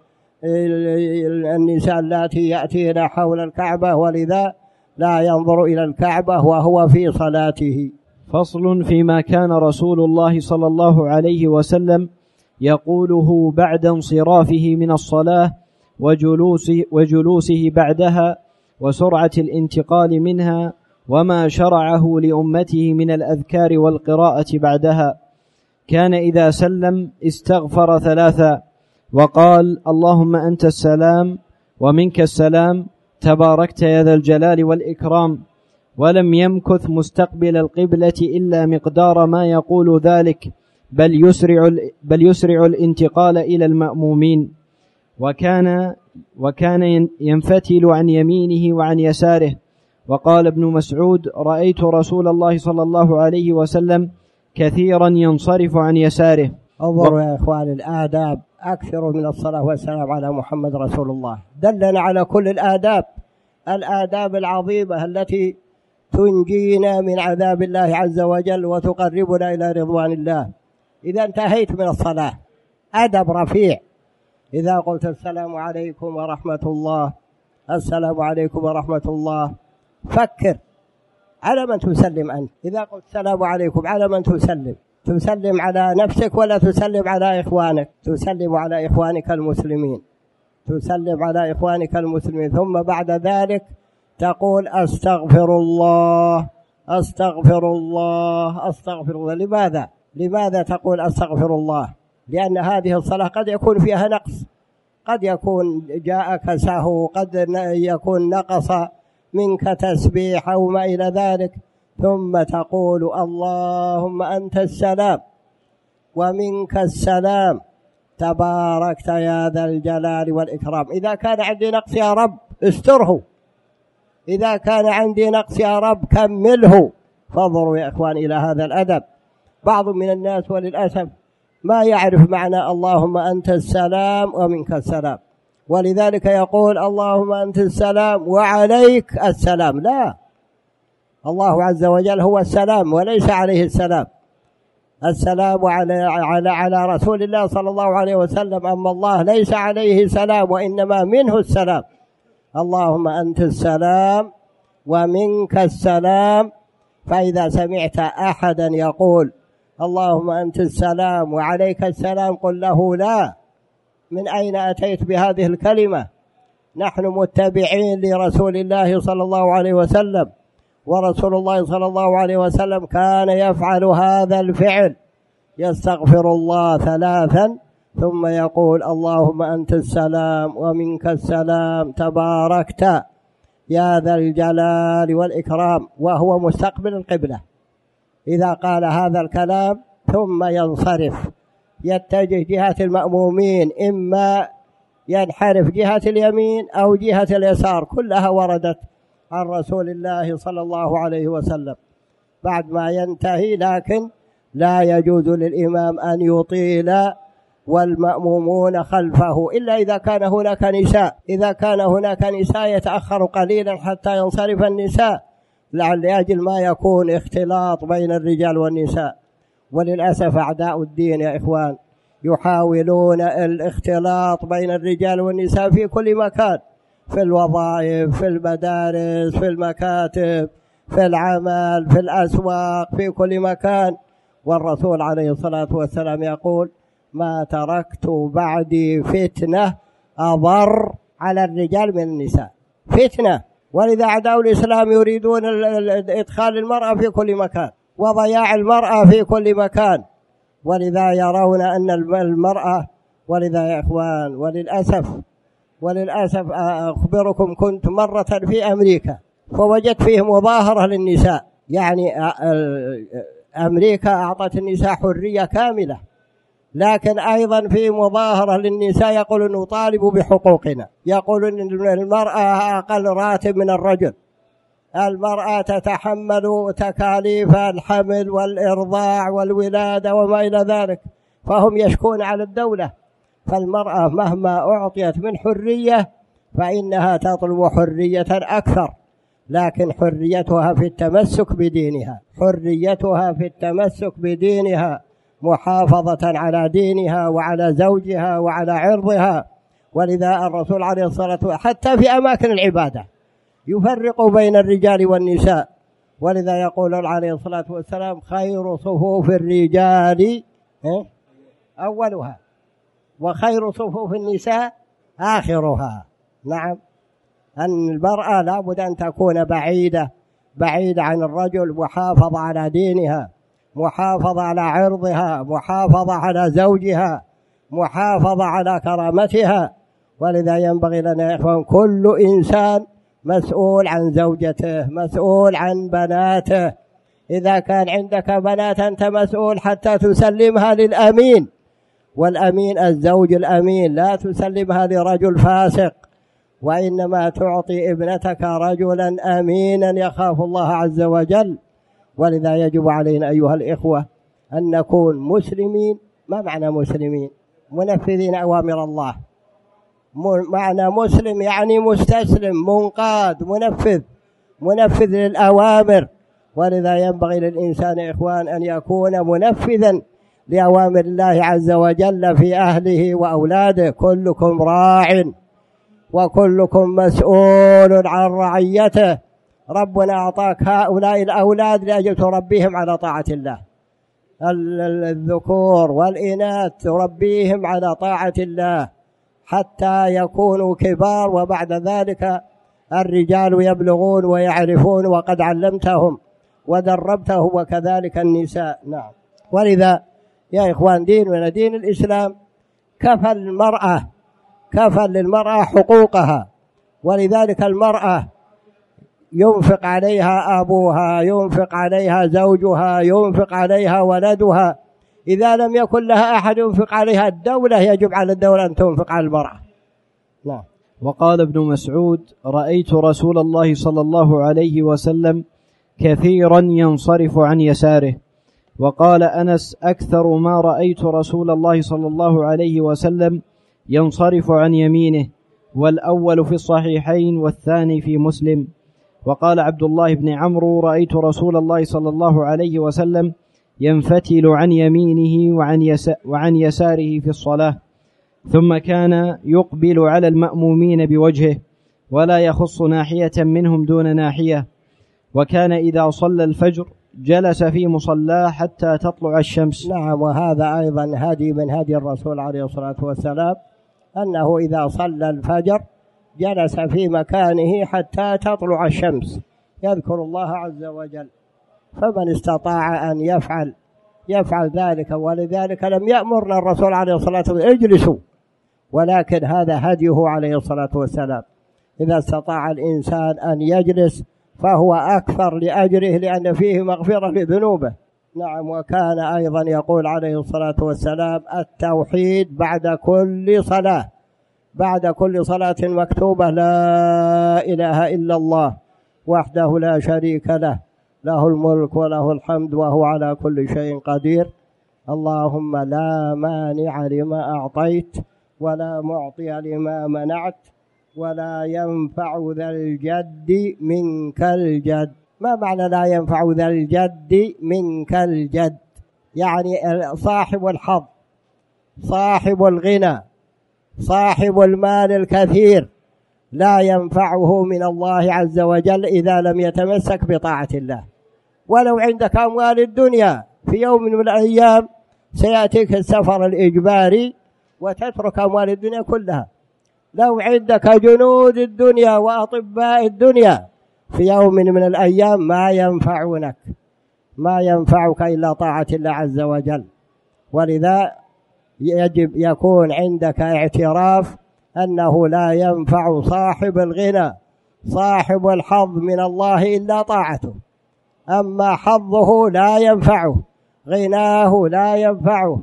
النساء اللاتي يأتين حول الكعبة، ولذا لا ينظر إلى الكعبة وهو في صلاته. فصل فيما كان رسول الله صلى الله عليه وسلم يقوله بعد انصرافه من الصلاة وجلوسه, وجلوسه بعدها وسرعة الانتقال منها، وما شرعه لأمته من الأذكار والقراءة بعدها. كان إذا سلم استغفر ثلاثا وقال اللهم أنت السلام ومنك السلام تباركت يا ذا الجلال والإكرام، ولم يمكث مستقبل القبلة إلا مقدار ما يقول ذلك، بل يسرع, بل يسرع الانتقال إلى المأمومين. وكان وكان ينفتل عن يمينه وعن يساره. وقال ابن مسعود: رأيت رسول الله صلى الله عليه وسلم كثيرا ينصرف عن يساره. انظروا يا إخوان الآداب، أكثر من الصلاة والسلام على محمد رسول الله، دلنا على كل الآداب، الآداب العظيمة التي تنجينا من عذاب الله عز وجل وتقربنا إلى رضوان الله. إذا انتهيت من الصلاة أدب رفيع، إذا قلت السلام عليكم ورحمة الله، السلام عليكم ورحمة الله، فكر على من تسلم أنت. إذا قلت السلام عليكم على من تسلم؟ تسلم على نفسك ولا تسلم على إخوانك؟ تسلم على إخوانك المسلمين، تسلم على إخوانك المسلمين. ثم بعد ذلك تقول أستغفر الله أستغفر الله أستغفر الله. لماذا؟ لماذا تقول أستغفر الله؟ لأن هذه الصلاة قد يكون فيها نقص، قد يكون جاءك سهو، قد يكون نقص منك تسبيح أو ما إلى ذلك. ثم تقول اللهم أنت السلام ومنك السلام تباركت يا ذا الجلال والإكرام. إذا كان عندي نقص يا رب استره، إذا كان عندي نقص يا رب كمله. فانظروا يا إخوان إلى هذا الأدب. بعض من الناس وللأسف ما يعرف معنى اللهم أنت السلام ومنك السلام، ولذلك يقول اللهم أنت السلام وعليك السلام. لا، الله عز وجل هو السلام وليس عليه السلام. السلام على على على رسول الله صلى الله عليه وسلم، أما الله ليس عليه سلام وإنما منه السلام. اللهم أنت السلام ومنك السلام. فإذا سمعت أحدا يقول اللهم أنت السلام وعليك السلام قل له لا، من أين أتيت بهذه الكلمة؟ نحن متبعين لرسول الله صلى الله عليه وسلم، ورسول الله صلى الله عليه وسلم كان يفعل هذا الفعل، يستغفر الله ثلاثا ثم يقول اللهم أنت السلام ومنك السلام تباركت يا ذا الجلال والإكرام، وهو مستقبل القبلة. إذا قال هذا الكلام ثم ينصرف يتجه جهة المأمومين، إما ينحرف جهة اليمين أو جهة اليسار، كلها وردت عن رسول الله صلى الله عليه وسلم بعد ما ينتهي. لكن لا يجوز للإمام أن يطيل والمأمومون خلفه إلا إذا كان هناك نساء. إذا كان هناك نساء يتأخر قليلا حتى ينصرف النساء، لأجل ما يكون اختلاط بين الرجال والنساء. وللأسف أعداء الدين يا إخوان يحاولون الاختلاط بين الرجال والنساء في كل مكان، في الوظائف، في المدارس، في المكاتب، في العمل، في الأسواق، في كل مكان. والرسول عليه الصلاة والسلام يقول ما تركت بعدي فتنة أضر على الرجال من النساء، فتنة. ولذا أعداء الإسلام يريدون إدخال المرأة في كل مكان وضياع المرأة في كل مكان، ولذا يرون أن المرأة. ولذا يا إخوان وللأسف وللأسف أخبركم كنت مرة في أمريكا فوجدت فيه مظاهرة للنساء، يعني أمريكا أعطت النساء حرية كاملة، لكن أيضا في مظاهرة للنساء يقولون نطالب بحقوقنا، يقولون أن المرأة أقل راتب من الرجل، المرأة تتحمل تكاليف الحمل والإرضاع والولادة وما إلى ذلك، فهم يشكون على الدولة. فالمرأة مهما أعطيت من حرية فإنها تطلب حرية أكثر، لكن حريتها في التمسك بدينها، حريتها في التمسك بدينها، محافظة على دينها وعلى زوجها وعلى عرضها. ولذا الرسول عليه الصلاة والسلام حتى في أماكن العبادة يفرق بين الرجال والنساء. ولذا يقول عليه الصلاة والسلام خير صفوف الرجال أولها وخير صفوف النساء آخرها. نعم، أن المرأة لابد أن تكون بعيدة بعيدة عن الرجل، محافظة على دينها، محافظة على عرضها، محافظة على زوجها، محافظة على كرامتها. ولذا ينبغي لنا يا إخوان كل إنسان مسؤول عن زوجته، مسؤول عن بناته. إذا كان عندك بنات أنت مسؤول حتى تسلمها للأمين، والأمين الزوج الأمين لا تسلمها لرجل فاسق، وإنما تعطي ابنتك رجلا أمينا يخاف الله عز وجل. ولذا يجب علينا أيها الإخوة أن نكون مسلمين. ما معنى مسلمين؟ منفذين أوامر الله. معنى مسلم يعني مستسلم، منقاد، منفذ منفذ للأوامر. ولذا ينبغي للإنسان إخوان أن يكون منفذا لأوامر الله عز وجل في أهله وأولاده. كلكم راع وكلكم مسؤول عن رعيته. ربنا أعطاك هؤلاء الأولاد لأجل تربيهم على طاعة الله، الذكور والإناث تربيهم على طاعة الله حتى يكونوا كبار، وبعد ذلك الرجال يبلغون ويعرفون وقد علمتهم ودربتهم، وكذلك النساء. نعم. ولذا يا إخوان ديننا دين الإسلام كفى المرأة كفى للمرأة حقوقها، ولذلك المرأة ينفق عليها أبوها، ينفق عليها زوجها، ينفق عليها ولدها. إذا لم يكن لها أحد ينفق عليها الدولة، يجب على الدولة أن تنفق على المرأة. نعم. وقال ابن مسعود: رأيت رسول الله صلى الله عليه وسلم كثيرا ينصرف عن يساره. وقال أنس: أكثر ما رأيت رسول الله صلى الله عليه وسلم ينصرف عن يمينه، والأول في الصحيحين والثاني في مسلم. وقال عبد الله بن عمرو: رأيت رسول الله صلى الله عليه وسلم ينفتل عن يمينه وعن, يس وعن يساره في الصلاة، ثم كان يقبل على المأمومين بوجهه ولا يخص ناحية منهم دون ناحية. وكان إذا صلى الفجر جلس في مصلاه حتى تطلع الشمس. نعم. وهذا أيضا هدي من هدي الرسول عليه الصلاة والسلام، أنه إذا صلى الفجر جلس في مكانه حتى تطلع الشمس يذكر الله عز وجل. فمن استطاع أن يفعل يفعل ذلك. ولذلك لم يأمرنا الرسول عليه الصلاة والسلام اجلسوا، ولكن هذا هديه عليه الصلاة والسلام. إذا استطاع الإنسان أن يجلس فهو أكثر لأجره، لأن فيه مغفرة لذنوبه. نعم. وكان أيضا يقول عليه الصلاة والسلام: التوحيد بعد كل صلاة بعد كل صلاة مكتوبة: لا إله إلا الله وحده لا شريك له، له الملك وله الحمد وهو على كل شيء قدير. اللهم لا مانع لما أعطيت ولا معطي لما منعت ولا ينفع ذا الجد منك الجد. ما معنى لا ينفع ذا الجد منك الجد؟ يعني صاحب الحظ، صاحب الغنى، صاحب المال الكثير لا ينفعه من الله عز وجل إذا لم يتمسك بطاعة الله. ولو عندك أموال الدنيا في يوم من الأيام سيأتيك السفر الإجباري وتترك أموال الدنيا كلها. لو عندك جنود الدنيا وأطباء الدنيا في يوم من الأيام ما ينفعونك ما ينفعك إلا طاعة الله عز وجل. ولذا يجب يكون عندك اعتراف أنه لا ينفع صاحب الغنى صاحب الحظ من الله إلا طاعته. أما حظه لا ينفعه، غناه لا ينفعه،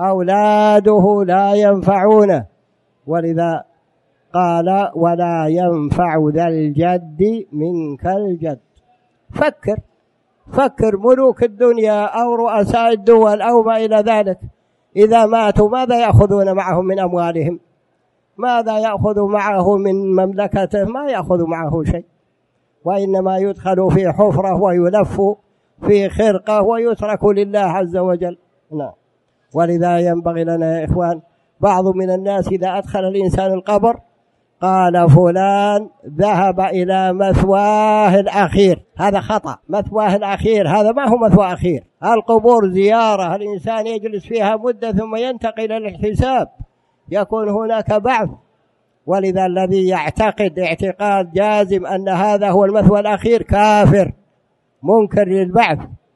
أولاده لا ينفعونه. ولذا قال: ولا ينفع ذا الجد منك الجد. فكر فكر ملوك الدنيا أو رؤساء الدول أو ما إلى ذلك، إذا ماتوا ماذا يأخذون معهم من أموالهم؟ ماذا يأخذ معه من مملكته؟ ما يأخذ معه شيء، وإنما يدخل في حفرة ويلف في خرقة ويترك لله عز وجل. نعم. ولذا ينبغي لنا يا إخوان، بعض من الناس إذا أدخل الإنسان القبر قال: فلان ذهب إلى مثواه الأخير. هذا خطأ. مثواه الأخير هذا ما هو مثوى أخير. القبور زيارة، الإنسان يجلس فيها مدة ثم ينتقل للحساب، يكون هناك بعث. ولذا الذي يعتقد اعتقاد جازم أن هذا هو المثوى الأخير كافر منكر للبعث.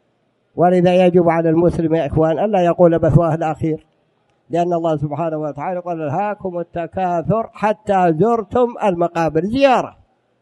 ولذا يجب على المسلم يا إخوان ألا يقول مثواه الأخير، لأن الله سبحانه وتعالى قال: ألهاكم التكاثر حتى زرتم المقابر، زيارة.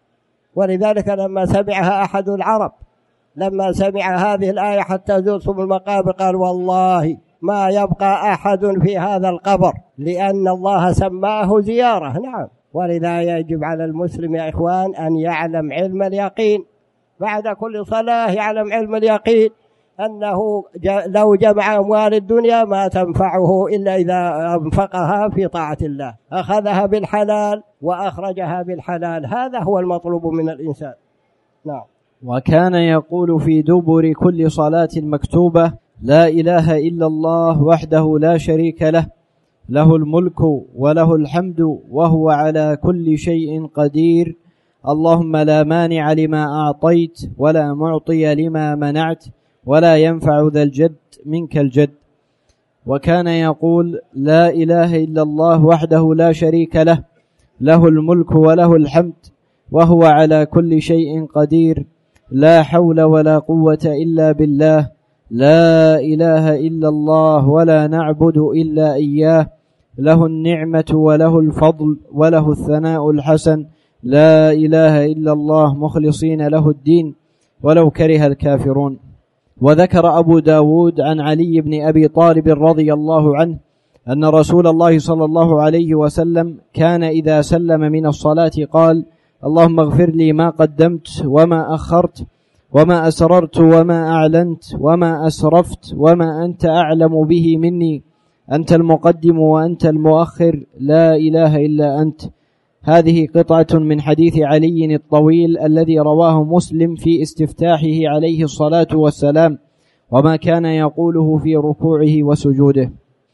ولذلك لما سمعها أحد العرب، لما سمع هذه الآية حتى زرتم المقابر، قال: والله ما يبقى أحد في هذا القبر، لأن الله سماه زيارة. نعم، ولذا يجب على المسلم يا إخوان أن يعلم علم اليقين بعد كل صلاة، يعلم علم اليقين أنه لو جمع أموال الدنيا ما تنفعه إلا إذا أنفقها في طاعة الله، أخذها بالحلال وأخرجها بالحلال. هذا هو المطلوب من الإنسان. نعم. وكان يقول في دبر كل صلاة مكتوبة: لا إله إلا الله وحده لا شريك له، له الملك وله الحمد وهو على كل شيء قدير، اللهم لا مانع لما أعطيت ولا معطي لما منعت ولا ينفع ذا الجد منك الجد. وكان يقول: لا إله إلا الله وحده لا شريك له، له الملك وله الحمد وهو على كل شيء قدير، لا حول ولا قوة إلا بالله، لا إله إلا الله ولا نعبد إلا إياه، له النعمة وله الفضل وله الثناء الحسن، لا إله إلا الله مخلصين له الدين ولو كره الكافرون. وذكر أبو داود عن علي بن أبي طالب رضي الله عنه أن رسول الله صلى الله عليه وسلم كان إذا سلم من الصلاة قال: اللهم اغفر لي ما قدمت وما أخرت وما أسررت وما أعلنت وما أسرفت وما أنت أعلم به مني، أنت المقدم وأنت المؤخر، لا إله إلا أنت. هذه قطعة من حديث علي الطويل الذي رواه مسلم في استفتاحه عليه الصلاة والسلام، وما كان يقوله في ركوعه وسجوده.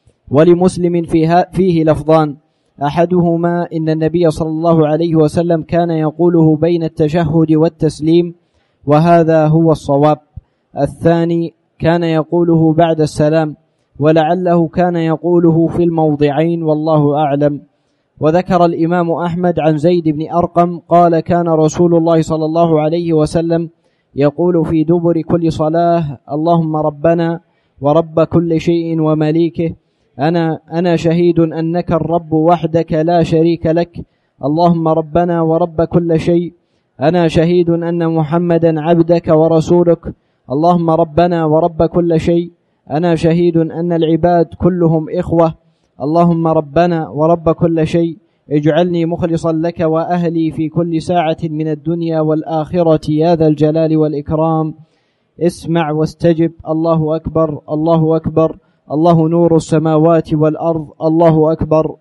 ولمسلم فيه لفظان: أحدهما إن النبي صلى الله عليه وسلم كان يقوله بين التشهد والتسليم، وهذا هو الصواب. الثاني كان يقوله بعد السلام، ولعله كان يقوله في الموضعين، والله أعلم. وذكر الإمام أحمد عن زيد بن أرقم قال: كان رسول الله صلى الله عليه وسلم يقول في دبر كل صلاة: اللهم ربنا ورب كل شيء ومليكه، أنا, أنا شهيد أنك الرب وحدك لا شريك لك، اللهم ربنا ورب كل شيء، أنا شهيد أن محمدا عبدك ورسولك، اللهم ربنا ورب كل شيء، أنا شهيد أن العباد كلهم إخوة، اللهم ربنا ورب كل شيء، اجعلني مخلصا لك وأهلي في كل ساعة من الدنيا والآخرة يا ذا الجلال والإكرام، اسمع واستجب، الله أكبر الله أكبر، الله نور السماوات والأرض، الله أكبر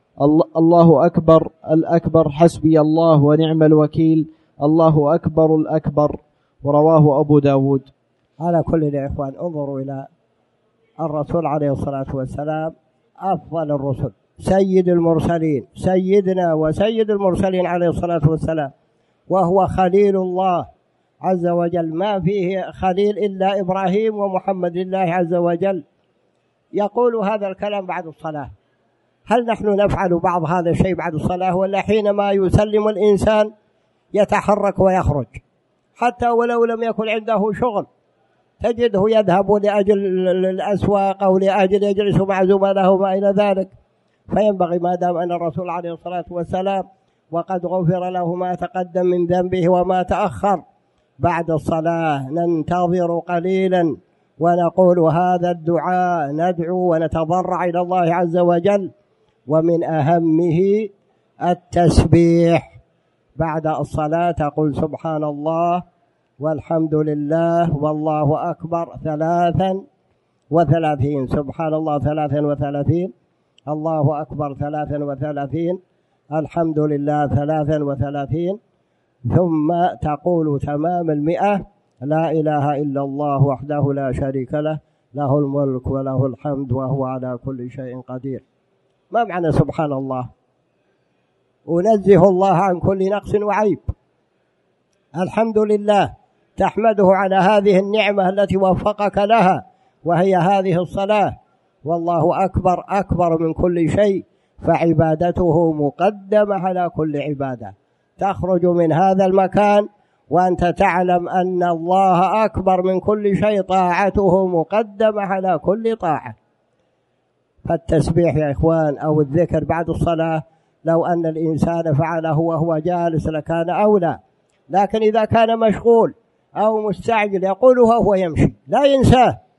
الله أكبر الأكبر، حسبي الله ونعم الوكيل، الله أكبر الأكبر. ورواه أبو داود. على كل يا إخوان انظروا إلى الرسول عليه الصلاة والسلام، أفضل الرسل، سيد المرسلين، سيدنا وسيد المرسلين عليه الصلاة والسلام، وهو خليل الله عز وجل، ما فيه خليل إلا إبراهيم ومحمد الله عز وجل. يقول هذا الكلام بعد الصلاة. هل نحن نفعل بعض هذا الشيء بعد الصلاة، ولا حينما يسلم الإنسان يتحرك ويخرج حتى ولو لم يكن عنده شغل؟ تجده يذهب لأجل الأسواق أو لأجل يجلس مع زملائه ما إلى ذلك. فينبغي ما دام أن الرسول عليه الصلاة والسلام وقد غفر له ما تقدم من ذنبه وما تأخر، بعد الصلاة ننتظر قليلا ونقول هذا الدعاء، ندعو ونتضرع إلى الله عز وجل. ومن أهمه التسبيح بعد الصلاة، تقول سبحان الله والحمد لله والله أكبر ثلاثا وثلاثين، سبحان الله ثلاثا وثلاثين، الله أكبر ثلاثا وثلاثين، الحمد لله ثلاثا وثلاثين، ثم تقول تمام المئة: لا إله إلا الله وحده لا شريك له، له الملك وله الحمد وهو على كل شيء قدير. ما معنى سبحان الله؟ أنزه الله عن كل نقص وعيب. الحمد لله، تحمده على هذه النعمة التي وفقك لها وهي هذه الصلاة. والله أكبر أكبر من كل شيء، فعبادته مقدمة على كل عبادة. تخرج من هذا المكان وأنت تعلم أن الله أكبر من كل شيء، طاعته مقدمة على كل طاعة. فالتسبيح يا إخوان أو الذكر بعد الصلاة لو أن الإنسان فعله وهو جالس لكان أولى، لكن إذا كان مشغول أو مستعجل يقوله وهو يمشي، لا ينساه،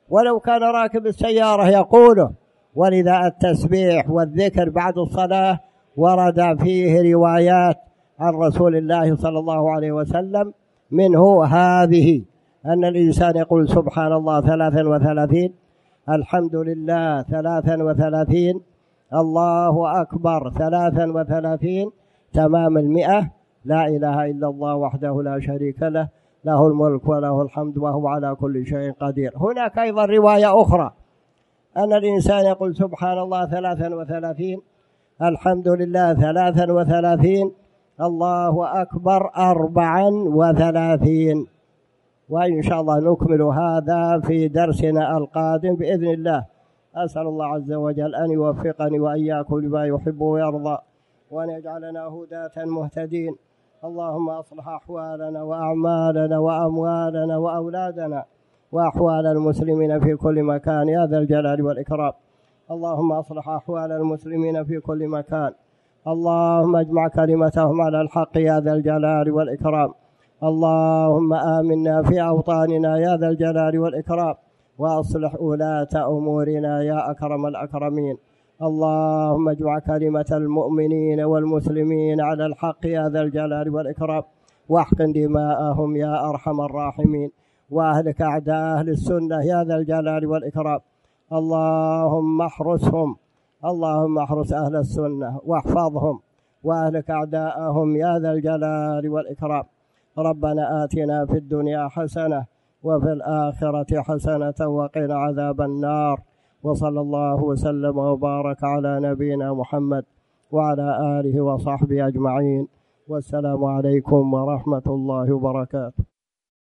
ولو كان راكب السيارة يقوله. ولذا التسبيح والذكر بعد الصلاة ورد فيه روايات عن رسول الله صلى الله عليه وسلم، منه هذه: أن الإنسان يقول سبحان الله ثلاثا وثلاثين، الحمد لله ثلاثا وثلاثين، الله أكبر ثلاثا وثلاثين، تمام المئة، لا إله إلا الله وحده لا شريك له، له الملك وله الحمد وهو على كل شيء قدير. هناك أيضا رواية أخرى أن الإنسان يقول سبحان الله ثلاثا وثلاثين، الحمد لله ثلاثا وثلاثين، الله أكبر أربعا وثلاثين. وإن شاء الله نكمل هذا في درسنا القادم بإذن الله. أسأل الله عز وجل أن يوفقني وإياكم لما يحب ويرضى، وأن يجعلنا هداة مهتدين. اللهم أصلح أحوالنا وأعمالنا وأموالنا وأولادنا وأحوال المسلمين في كل مكان يا ذا الجلال والإكرام. اللهم أصلح أحوال المسلمين في كل مكان. اللهم اجمع كلمتهم على الحق يا ذا الجلال والإكرام. اللهم آمنا في أوطاننا يا ذا الجلال والإكرام، وأصلح ولاة أمورنا يا أكرم الأكرمين. اللهم اجمع كلمة المؤمنين والمسلمين على الحق يا ذا الجلال والإكرام، واحقن دماءهم يا أرحم الراحمين، وأهلك أعداء أهل السنة يا ذا الجلال والإكرام. اللهم احرسهم، اللهم احرس أهل السنة واحفظهم، وأهلك أعداءهم يا ذا الجلال والإكرام. ربنا آتنا في الدنيا حسنة وفي الآخرة حسنة وقنا عذاب النار. وصلى الله وسلم وبارك على نبينا محمد وعلى آله وصحبه أجمعين، والسلام عليكم ورحمة الله وبركاته.